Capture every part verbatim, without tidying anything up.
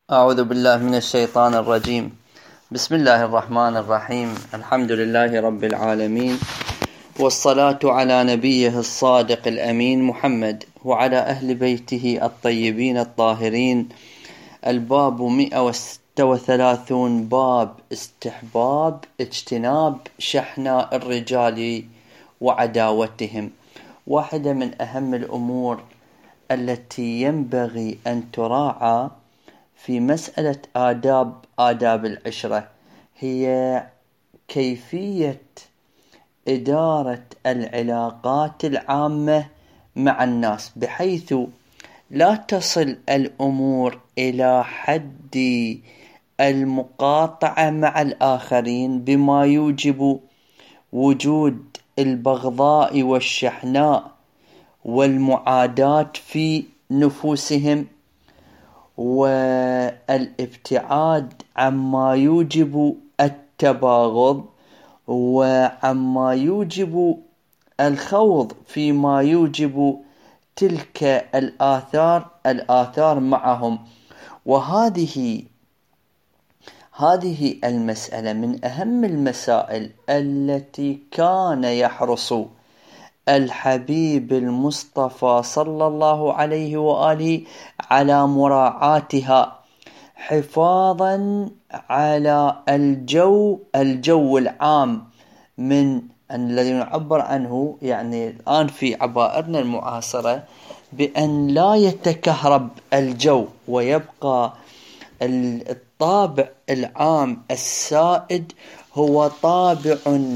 أعوذ بالله من الشيطان الرجيم. بسم الله الرحمن الرحيم. الحمد لله رب العالمين، والصلاة على نبيه الصادق الأمين محمد وعلى أهل بيته الطيبين الطاهرين. الباب مئة وستة وثلاثون، باب استحباب اجتناب شحناء الرجال وعداوتهم. واحدة من أهم الأمور التي ينبغي أن تراعى في مسألة آداب آداب العشرة هي كيفية إدارة العلاقات العامة مع الناس، بحيث لا تصل الأمور إلى حد المقاطعة مع الآخرين بما يوجب وجود البغضاء والشحناء والمعاداة في نفوسهم، والابتعاد عما يوجب التباغض وعما يوجب الخوض فيما يوجب تلك الآثار الآثار معهم. وهذه هذه المسألة من أهم المسائل التي كان يحرص الحبيب المصطفى صلى الله عليه وآله على مراعاتها، حفاظا على الجو الجو العام من الذي نعبر عنه يعني الآن في عبائرنا المعاصرة بأن لا يتكهرب الجو، ويبقى الطابع العام السائد هو طابع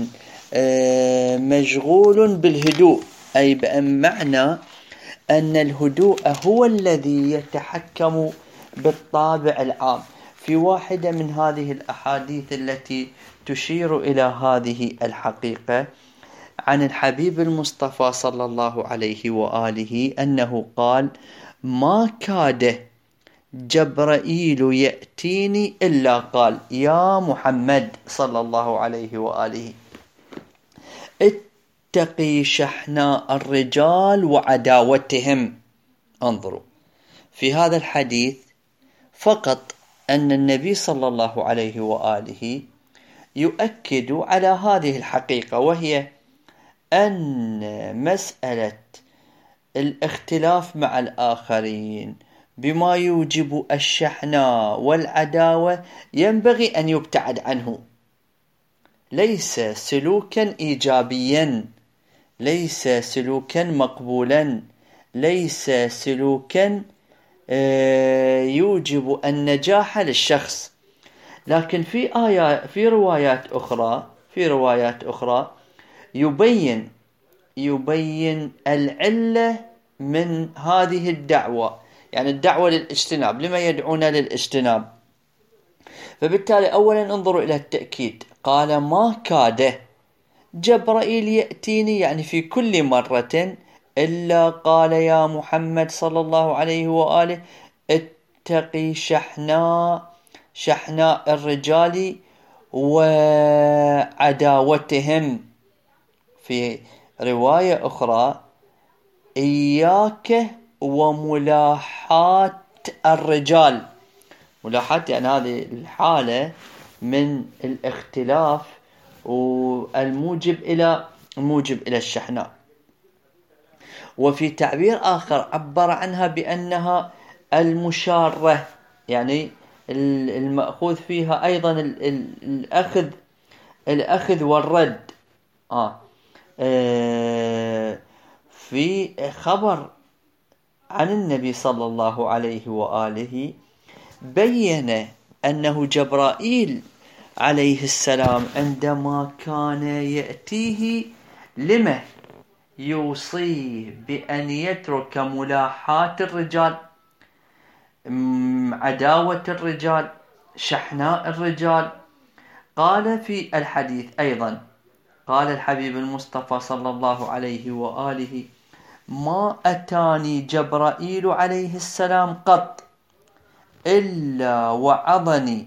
مشغول بالهدوء، أي بمعنى أن الهدوء هو الذي يتحكم بالطابع العام. في واحدة من هذه الأحاديث التي تشير إلى هذه الحقيقة عن الحبيب المصطفى صلى الله عليه وآله أنه قال: ما كاد جبرائيل يأتيني إلا قال: يا محمد صلى الله عليه وآله، اتقي شحناء الرجال وعداوتهم. انظروا في هذا الحديث فقط أن النبي صلى الله عليه وآله يؤكد على هذه الحقيقة، وهي أن مسألة الاختلاف مع الآخرين بما يوجب الشحناء والعداوة ينبغي أن يبتعد عنه، ليس سلوكا إيجابيا، ليس سلوكا مقبولا، ليس سلوكا يوجب النجاح للشخص. لكن في آيات في روايات أخرى في روايات أخرى يبين يبين العلة من هذه الدعوة، يعني الدعوة للاجتناب، لما يدعون للاجتناب. فبالتالي أولا انظروا إلى التأكيد، قال: ما كاد جبرائيل يأتيني، يعني في كل مرة إلا قال: يا محمد صلى الله عليه وآله، اتقي شحناء شحناء الرجال وعداوتهم. في رواية أخرى: إياك وملاحات الرجال. ملاحات يعني هذه الحالة من الاختلاف والموجب إلى الموجب إلى الشحناء. وفي تعبير آخر عبر عنها بأنها المشارة، يعني المأخوذ فيها أيضا الأخذ الأخذ والرد. آه. آه في خبر عن النبي صلى الله عليه وآله بين أنه جبرائيل عليه السلام عندما كان يأتيه لما يوصيه بأن يترك ملاحات الرجال، عداوة الرجال، شحناء الرجال. قال في الحديث أيضا، قال الحبيب المصطفى صلى الله عليه وآله: ما أتاني جبرائيل عليه السلام قط إلا وعظني،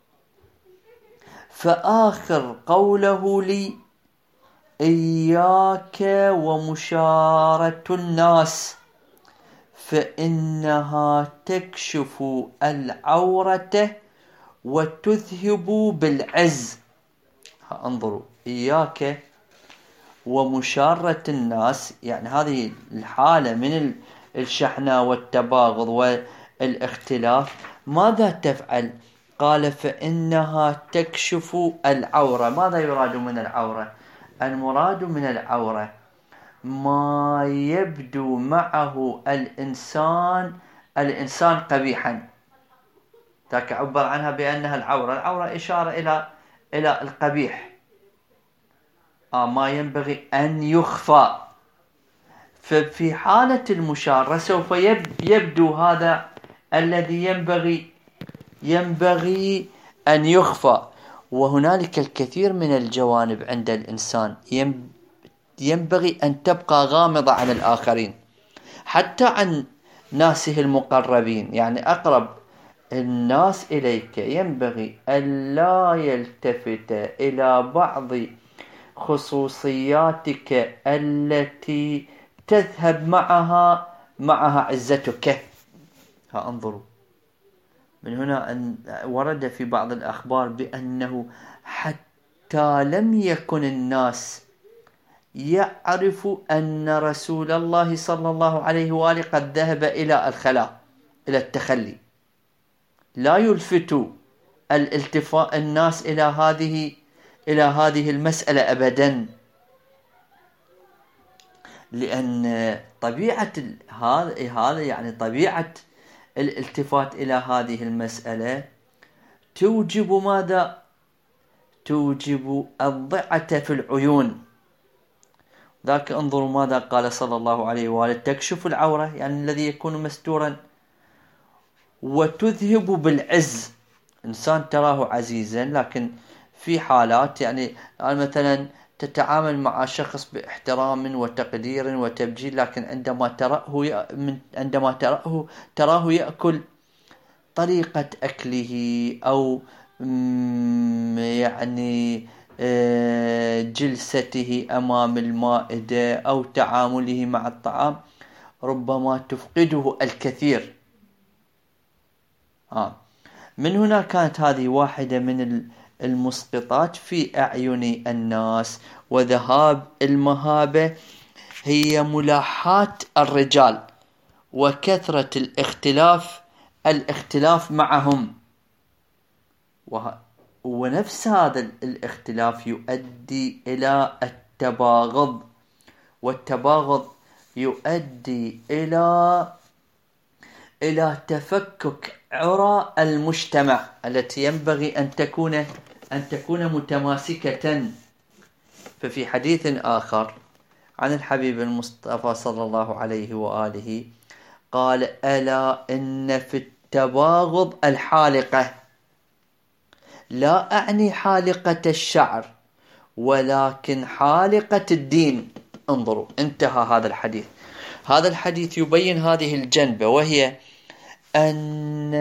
فآخر قوله لي: إياك ومشارة الناس، فإنها تكشف العورة وتذهب بالعز. انظروا، إياك ومشارة الناس، يعني هذه الحالة من الشحناء والتباغض والاختلاف، ماذا تفعل؟ قال فإنها تكشف العورة. ماذا يراد من العورة؟ المراد من العورة ما يبدو معه الإنسان الإنسان قبيحا، ذاك عبر عنها بأنها العورة. العورة إشارة إلى إلى القبيح، آه ما ينبغي أن يخفى. ففي حالة المشارة سوف يبدو هذا الذي ينبغي ينبغي أن يخفى. وهنالك الكثير من الجوانب عند الإنسان ينبغي أن تبقى غامضة عن الآخرين، حتى عن ناسه المقربين، يعني أقرب الناس إليك ينبغي ألا يلتفت إلى بعض خصوصياتك التي تذهب معها معها عزتك. ها انظروا، من هنا أن ورد في بعض الأخبار بأنه حتى لم يكن الناس يعرف أن رسول الله صلى الله عليه وآله قد ذهب إلى الخلاء، إلى التخلي، لا يلفت الالتفاء الناس إلى هذه إلى هذه المسألة أبدا، لأن طبيعة هذا هذا يعني طبيعة الالتفات إلى هذه المسألة توجب ماذا؟ توجب الضعة في العيون. ذاك انظروا ماذا قال صلى الله عليه وآله: تكشف العورة، يعني الذي يكون مستورا، وتذهب بالعز. إنسان تراه عزيزا، لكن في حالات يعني مثلا تتعامل مع شخص باحترام وتقدير وتبجيل، لكن عندما تراه عندما تراه تراه يأكل طريقة أكله أو يعني جلسته أمام المائدة أو تعامله مع الطعام ربما تفقده الكثير. آه. من هنا كانت هذه واحدة من المسقطات في أعين الناس. وذهاب المهابة هي ملاحاة الرجال وكثرة الاختلاف الاختلاف معهم، ونفس هذا الاختلاف يؤدي إلى التباغض، والتباغض يؤدي إلى إلى تفكك عرى المجتمع التي ينبغي أن تكون أن تكون متماسكة. ففي حديث آخر عن الحبيب المصطفى صلى الله عليه وآله قال: ألا إن في التباغض الحالقة، لا أعني حالقة الشعر ولكن حالقة الدين. انظروا، انتهى هذا الحديث. هذا الحديث يبين هذه الجنبة، وهي أن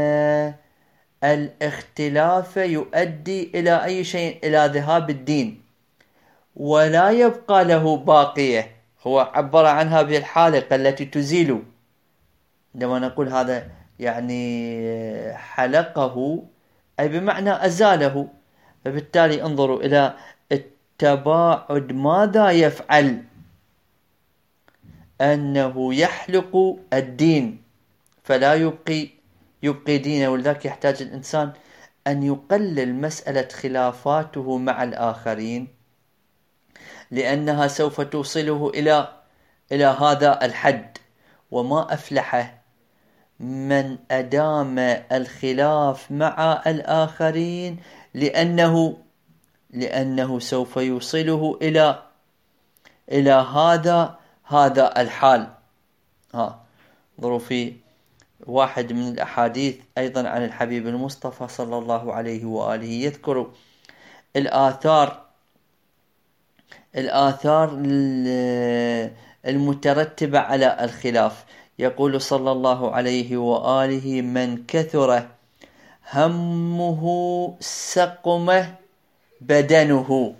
الاختلاف يؤدي إلى أي شيء؟ إلى ذهاب الدين، ولا يبقى له باقية. هو عبر عنها بالحالقة التي تزيل. عندما نقول هذا يعني حلقه أي بمعنى أزاله. فبالتالي انظروا إلى التباعد ماذا يفعل؟ أنه يحلق الدين فلا يبقي يبقي دينه. ولذلك يحتاج الإنسان أن يقلل مسألة خلافاته مع الآخرين، لأنها سوف توصله إلى إلى هذا الحد. وما أفلح من أدام الخلاف مع الآخرين، لأنه لأنه سوف يوصله إلى إلى هذا هذا الحال. ها انظروا في واحد من الأحاديث أيضا عن الحبيب المصطفى صلى الله عليه وآله يذكر الآثار الآثار المترتبة على الخلاف. يقول صلى الله عليه وآله: من كثر همه سقمه بدنه.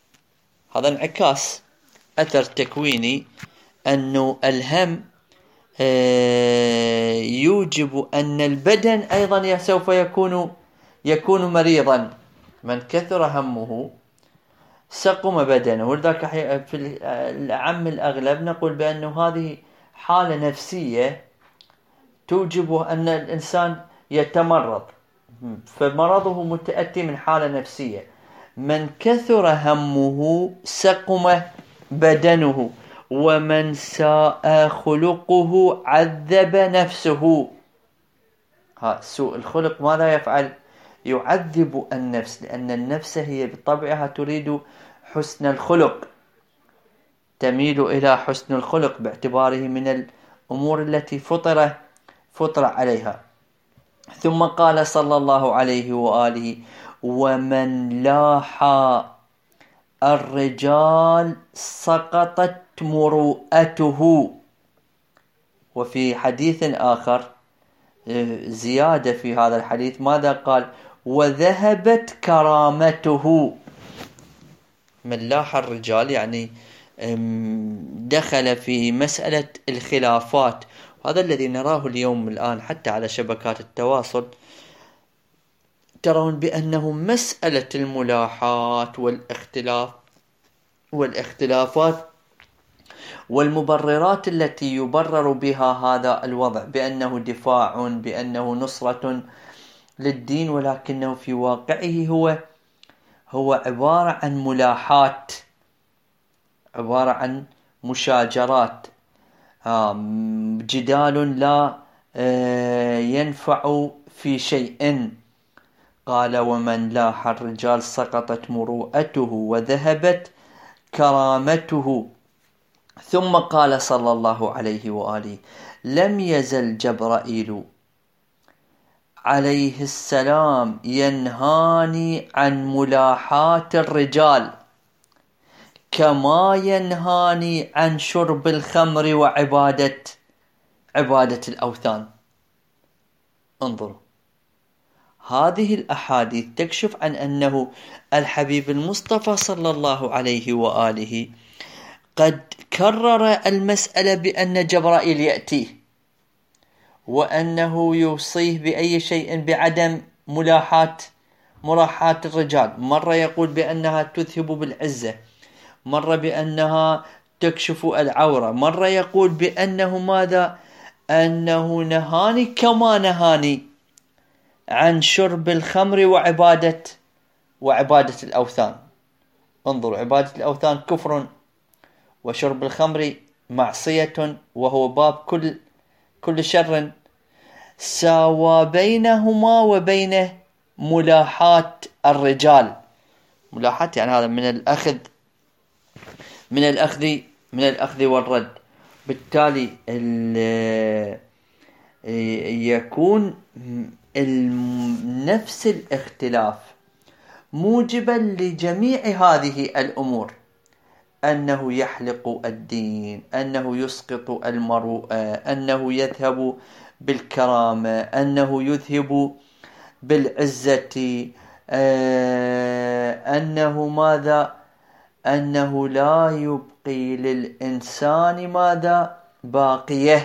هذا انعكاس أثر تكويني، أنه الهم يوجب أن البدن أيضا سوف يكون يكون مريضا. من كثر همه سقم بدنه. ولذلك في العام الأغلب نقول بأن هذه حالة نفسية توجب أن الإنسان يتمرض، فمرضه متأتي من حالة نفسية. من كثر همه سقم بدنه، ومن ساء خلقه عذب نفسه. ها سوء الخلق ماذا يفعل؟ يعذب النفس، لأن النفس هي بطبعها تريد حسن الخلق، تميل إلى حسن الخلق باعتباره من الأمور التي فطر فطر عليها. ثم قال صلى الله عليه وآله: ومن لاحى الرجال سقطت مروءته. وفي حديث آخر زيادة في هذا الحديث ماذا قال؟ وذهبت كرامته. من لاحى الرجال يعني دخل في مسألة الخلافات، وهذا الذي نراه اليوم الآن حتى على شبكات التواصل. ترون بأنه مسألة الملاحات والاختلاف والاختلافات والمبررات التي يبرر بها هذا الوضع بأنه دفاع، بأنه نصرة للدين، ولكنه في واقعه هو هو عبارة عن ملاحات، عبارة عن مشاجرات، جدال لا ينفع في شيء. قال: ومن لاح الرجال سقطت مروءته وذهبت كرامته. ثم قال صلى الله عليه وآله: لم يزل جبرائيل عليه السلام ينهاني عن ملاحاة الرجال كما ينهاني عن شرب الخمر وعبادة عبادة الأوثان. انظروا، هذه الأحاديث تكشف عن أنه الحبيب المصطفى صلى الله عليه وآله قد كرر المسألة بأن جبرائيل يأتيه، وأنه يوصيه بأي شيء بعدم ملاحاة مراحاة الرجال. مرة يقول بأنها تذهب بالعزة، مرة بأنها تكشف العورة، مرة يقول بأنه ماذا؟ أنه نهاني كما نهاني عن شرب الخمر وعبادة وعبادة الأوثان. انظروا، عبادة الأوثان كفر، وشرب الخمر معصية، وهو باب كل كل شر. ساوى بينهما وبين ملاحاة الرجال. ملاحاة يعني هذا من الأخذ من الأخذ من الأخذ والرد. بالتالي يكون نفس الاختلاف موجبا لجميع هذه الأمور، أنه يحلق الدين، أنه يسقط المروءة، أنه يذهب بالكرامة، أنه يذهب بالعزة، أنه ماذا؟ أنه لا يبقي للإنسان ماذا؟ باقية،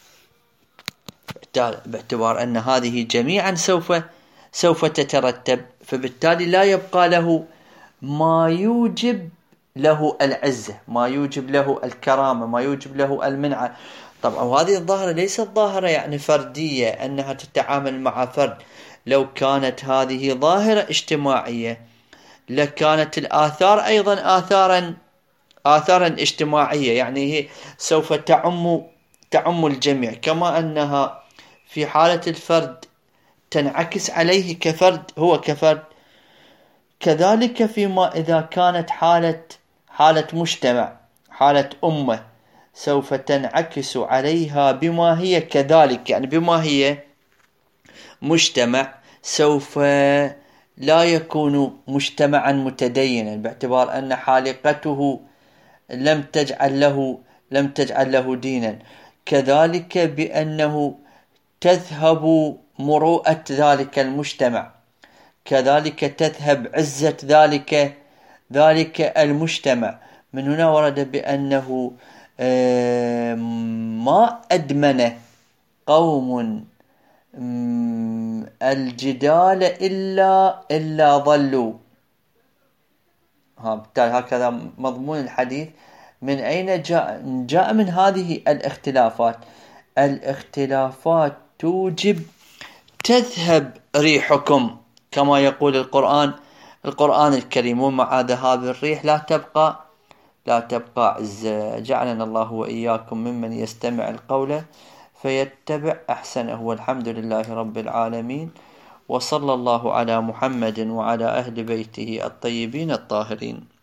باعتبار أن هذه جميعا سوف سوف تترتب، فبالتالي لا يبقى له ما يوجب له العزة، ما يوجب له الكرامة، ما يوجب له المنعة. طبعا وهذه الظاهرة ليست ظاهرة يعني فردية أنها تتعامل مع فرد. لو كانت هذه ظاهرة اجتماعية لكانت الآثار أيضا آثارا آثارا اجتماعية، يعني هي سوف تعم تعم الجميع، كما أنها في حالة الفرد تنعكس عليه كفرد، هو كفرد، كذلك فيما إذا كانت حالة حالة مجتمع، حالة أمة، سوف تنعكس عليها بما هي كذلك، يعني بما هي مجتمع سوف لا يكون مجتمعا متدينا، باعتبار أن حالقته لم تجعل له لم تجعل له دينا. كذلك بأنه تذهب مروءة ذلك المجتمع، كذلك تذهب عزة ذلك ذلك المجتمع. من هنا ورد بأنه ما أدمن قوم الجدال إلا إلا ضلوا. هكذا مضمون الحديث. من أين جاء؟ جاء من هذه الاختلافات. الاختلافات توجب تذهب ريحكم كما يقول القرآن القرآن الكريم، ومع ذهاب الريح لا تبقى لا تبقى عزة. جعلنا الله وإياكم ممن يستمع القول فيتبع أحسنه، والحمد لله رب العالمين، وصلى الله على محمد وعلى أهل بيته الطيبين الطاهرين.